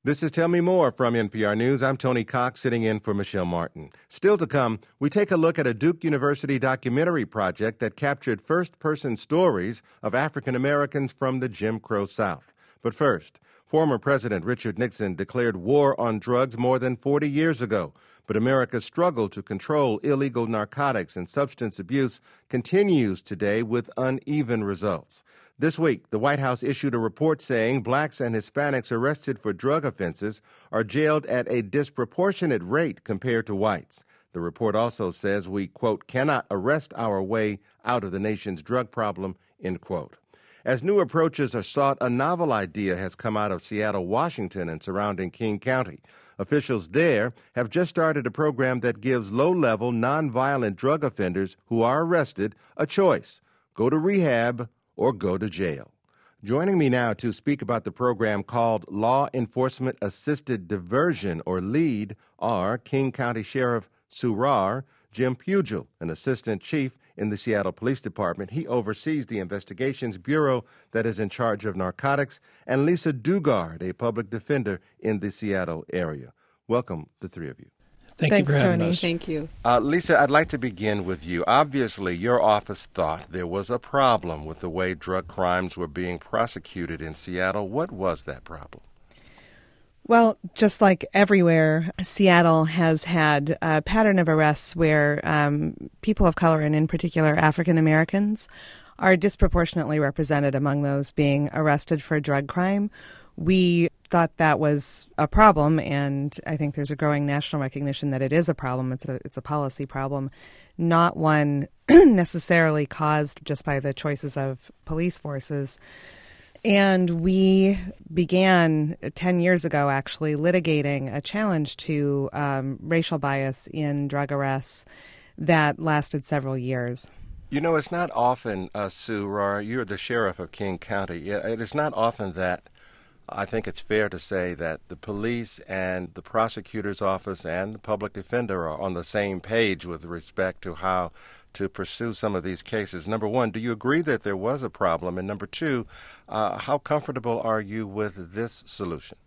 This is Tell Me More from NPR News. I'm Tony Cox, sitting in for Michelle Martin. Still to come, we take a look at a Duke University documentary project that captured first-person stories of African Americans from the Jim Crow South. But first, former President Richard Nixon declared war on drugs more than 40 years ago. But America's struggle to control illegal narcotics and substance abuse continues today with uneven results. This week, the White House issued a report saying blacks and Hispanics arrested for drug offenses are jailed at a disproportionate rate compared to whites. The report also says we, quote, cannot arrest our way out of the nation's drug problem, end quote. As new approaches are sought, a novel idea has come out of Seattle, Washington, and surrounding King County. Officials there have just started a program that gives low-level, nonviolent drug offenders who are arrested a choice: go to rehab or go to jail. Joining me now to speak about the program called Law Enforcement Assisted Diversion, or LEAD, are King County Sheriff Surar, Jim Pugel, an assistant chief in the Seattle Police Department. He oversees the Investigations Bureau that is in charge of narcotics, and Lisa Dugard, a public defender in the Seattle area. Welcome, the three of you. Thanks, you for having Tony. us. Thank you. Lisa, I'd like to begin with you. Obviously, your office thought there was a problem with the way drug crimes were being prosecuted in Seattle. What was that problem? Well, just like everywhere, Seattle has had a pattern of arrests where people of color, and in particular African Americans, are disproportionately represented among those being arrested for a drug crime. We thought that was a problem, and I think there's a growing national recognition that it is a problem. It's a policy problem, not one necessarily caused just by the choices of police forces. And we began 10 years ago, actually, litigating a challenge to racial bias in drug arrests that lasted several years. You know, it's not often, Surar, you're the sheriff of King County. It is not often that I think it's fair to say that the police and the prosecutor's office and the public defender are on the same page with respect to how to pursue some of these cases. Number one, do you agree that there was a problem? And number two, how comfortable are you with this solution?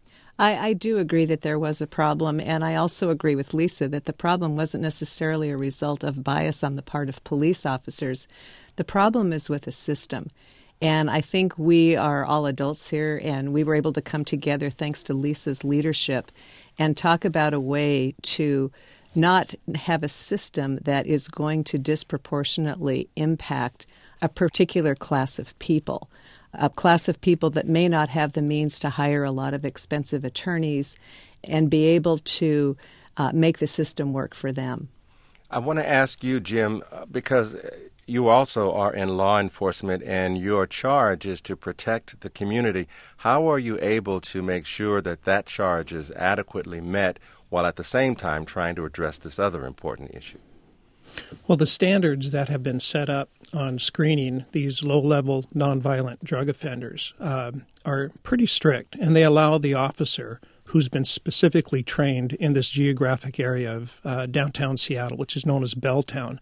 I do agree that there was a problem, and I also agree with Lisa that the problem wasn't necessarily a result of bias on the part of police officers. The problem is with the system. And I think we are all adults here, and we were able to come together thanks to Lisa's leadership and talk about a way to not have a system that is going to disproportionately impact a particular class of people, a class of people that may not have the means to hire a lot of expensive attorneys and be able to make the system work for them. I want to ask you, Jim, because you also are in law enforcement and your charge is to protect the community. How are you able to make sure that that charge is adequately met while at the same time trying to address this other important issue? Well, the standards that have been set up on screening these low-level nonviolent drug offenders are pretty strict, and they allow the officer who's been specifically trained in this geographic area of downtown Seattle, which is known as Belltown,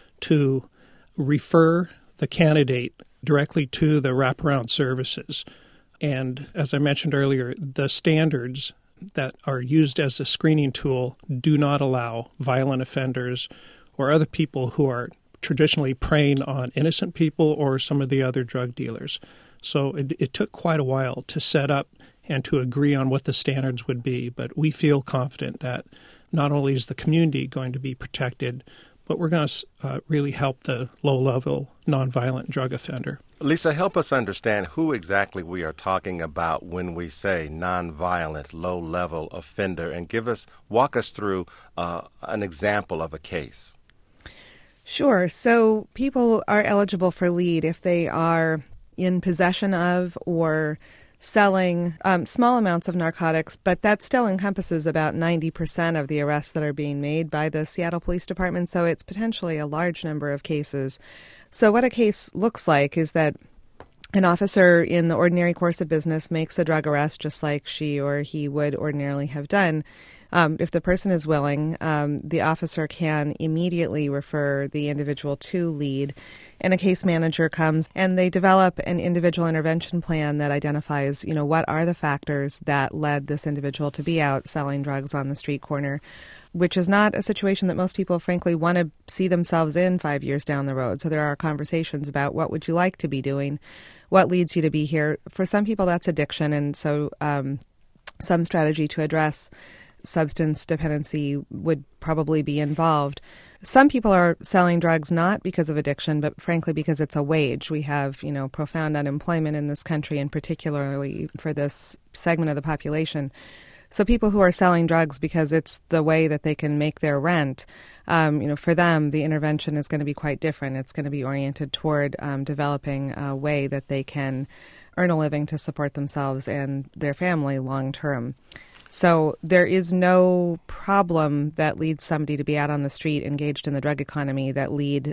to refer the candidate directly to the wraparound services. And as I mentioned earlier, the standards that are used as a screening tool do not allow violent offenders or other people who are traditionally preying on innocent people or some of the other drug dealers. So it took quite a while to set up and to agree on what the standards would be, but we feel confident that not only is the community going to be protected, but we're going to really help the low-level nonviolent drug offender. Lisa, help us understand who exactly we are talking about when we say nonviolent, low-level offender, and walk us through an example of a case. Sure. So people are eligible for LEAD if they are in possession of or selling small amounts of narcotics, but that still encompasses about 90% of the arrests that are being made by the Seattle Police Department, so it's potentially a large number of cases. So what a case looks like is that an officer in the ordinary course of business makes a drug arrest just like she or he would ordinarily have done. If the person is willing, the officer can immediately refer the individual to LEAD, and a case manager comes and they develop an individual intervention plan that identifies, what are the factors that led this individual to be out selling drugs on the street corner, which is not a situation that most people, frankly, want to see themselves in 5 years down the road. So there are conversations about what would you like to be doing, what leads you to be here. For some people, that's addiction, and so some strategy to address substance dependency would probably be involved. Some people are selling drugs not because of addiction, but frankly because it's a wage. We have, profound unemployment in this country, and particularly for this segment of the population. So people who are selling drugs because it's the way that they can make their rent, for them, the intervention is going to be quite different. It's going to be oriented toward developing a way that they can earn a living to support themselves and their family long term. So there is no problem that leads somebody to be out on the street engaged in the drug economy that LEAD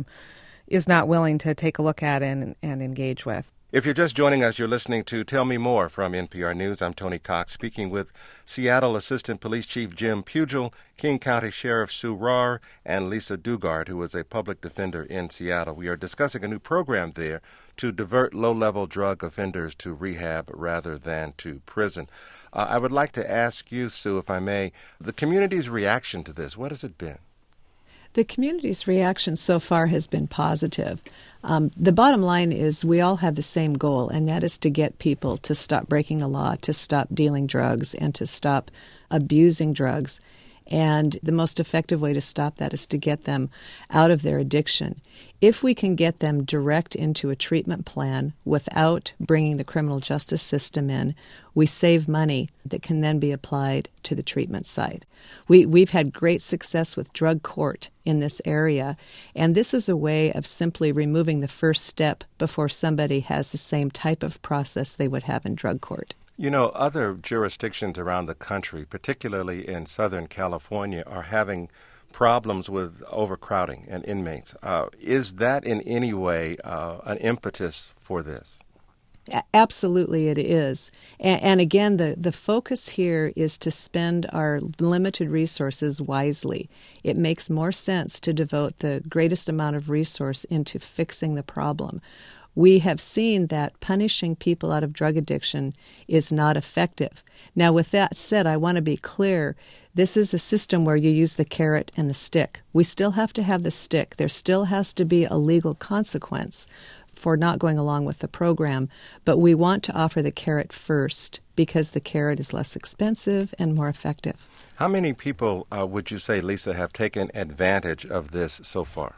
is not willing to take a look at and engage with. If you're just joining us, you're listening to Tell Me More from NPR News. I'm Tony Cox, speaking with Seattle Assistant Police Chief Jim Pugel, King County Sheriff Sue Rahr, and Lisa Dugard, who is a public defender in Seattle. We are discussing a new program there to divert low-level drug offenders to rehab rather than to prison. I would like to ask you, Sue, if I may, the community's reaction to this, what has it been? The community's reaction so far has been positive. The bottom line is we all have the same goal, and that is to get people to stop breaking the law, to stop dealing drugs, and to stop abusing drugs. And the most effective way to stop that is to get them out of their addiction. If we can get them direct into a treatment plan without bringing the criminal justice system in, we save money that can then be applied to the treatment side. We've had great success with drug court in this area, and this is a way of simply removing the first step before somebody has the same type of process they would have in drug court. Other jurisdictions around the country, particularly in Southern California, are having problems with overcrowding and inmates. Is that in any way an impetus for this? Absolutely it is. And again, the focus here is to spend our limited resources wisely. It makes more sense to devote the greatest amount of resource into fixing the problem. We have seen that punishing people out of drug addiction is not effective. Now, with that said, I want to be clear. This is a system where you use the carrot and the stick. We still have to have the stick. There still has to be a legal consequence for not going along with the program, but we want to offer the carrot first because the carrot is less expensive and more effective. How many people would you say, Lisa, have taken advantage of this so far?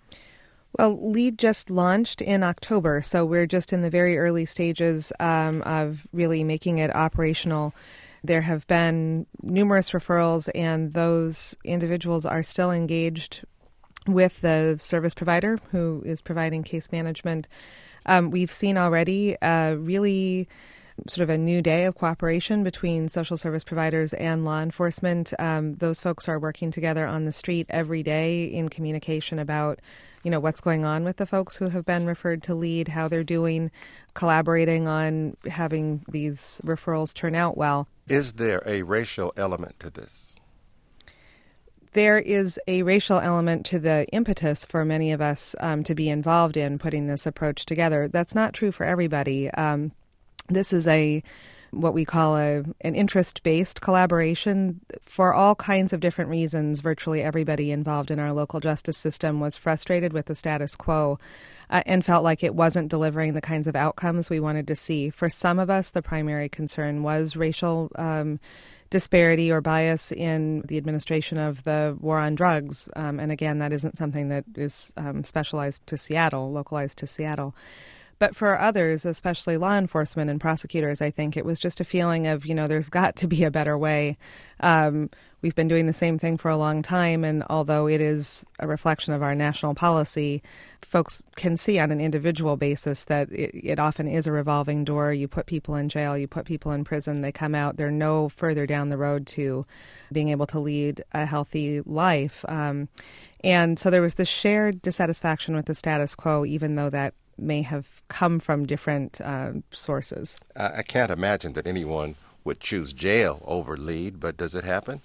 Well, LEAD just launched in October, so we're just in the very early stages of really making it operational. There have been numerous referrals, and those individuals are still engaged with the service provider who is providing case management. We've seen already really sort of a new day of cooperation between social service providers and law enforcement. Those folks are working together on the street every day in communication about what's going on with the folks who have been referred to LEAD, how they're doing, collaborating on having these referrals turn out well. Is there a racial element to this? There is a racial element to the impetus for many of us to be involved in putting this approach together. That's not true for everybody. This is what we call an interest-based collaboration. For all kinds of different reasons, virtually everybody involved in our local justice system was frustrated with the status quo and felt like it wasn't delivering the kinds of outcomes we wanted to see. For some of us, the primary concern was racial disparity or bias in the administration of the war on drugs. And again, that isn't something that is specialized to Seattle, localized to Seattle. But for others, especially law enforcement and prosecutors, I think it was just a feeling of, there's got to be a better way. We've been doing the same thing for a long time, and although it is a reflection of our national policy, folks can see on an individual basis that it often is a revolving door. You put people in jail, you put people in prison, they come out, they're no further down the road to being able to lead a healthy life. And so there was this shared dissatisfaction with the status quo, even though that may have come from different sources. I can't imagine that anyone would choose jail over lead, but does it happen?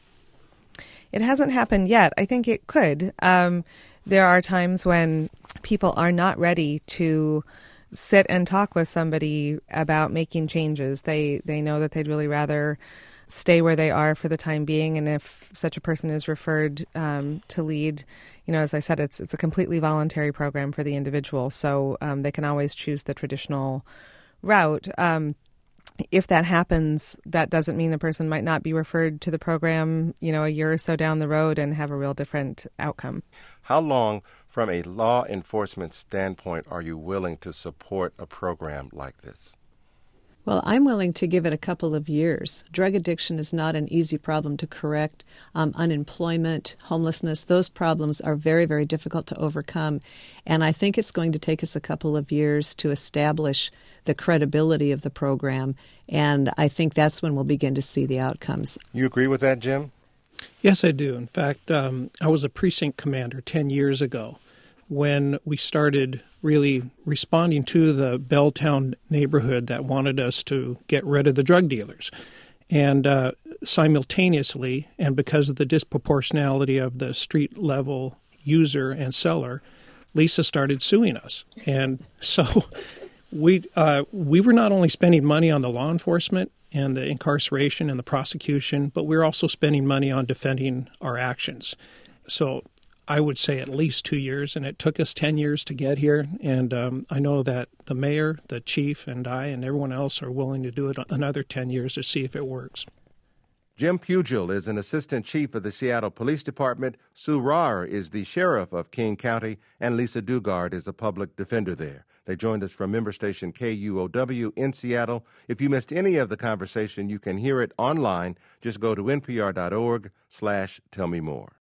It hasn't happened yet. I think it could. There are times when people are not ready to sit and talk with somebody about making changes. They know that they'd really rather stay where they are for the time being. And if such a person is referred to lead, as I said, it's a completely voluntary program for the individual. So they can always choose the traditional route. If that happens, that doesn't mean the person might not be referred to the program, a year or so down the road and have a real different outcome. How long, from a law enforcement standpoint, are you willing to support a program like this? Well, I'm willing to give it a couple of years. Drug addiction is not an easy problem to correct. Unemployment, homelessness, those problems are very, very difficult to overcome. And I think it's going to take us a couple of years to establish the credibility of the program. And I think that's when we'll begin to see the outcomes. You agree with that, Jim? Yes, I do. In fact, I was a precinct commander 10 years ago when we started really responding to the Belltown neighborhood that wanted us to get rid of the drug dealers. And simultaneously, and because of the disproportionality of the street-level user and seller, Lisa started suing us. And so we were not only spending money on the law enforcement and the incarceration and the prosecution, but we were also spending money on defending our actions. So I would say at least 2 years, and it took us 10 years to get here. And I know that the mayor, the chief, and I, and everyone else are willing to do it another 10 years to see if it works. Jim Pugel is an assistant chief of the Seattle Police Department. Sue Rahr is the sheriff of King County, and Lisa Dugard is a public defender there. They joined us from member station KUOW in Seattle. If you missed any of the conversation, you can hear it online. Just go to npr.org/tellmemore.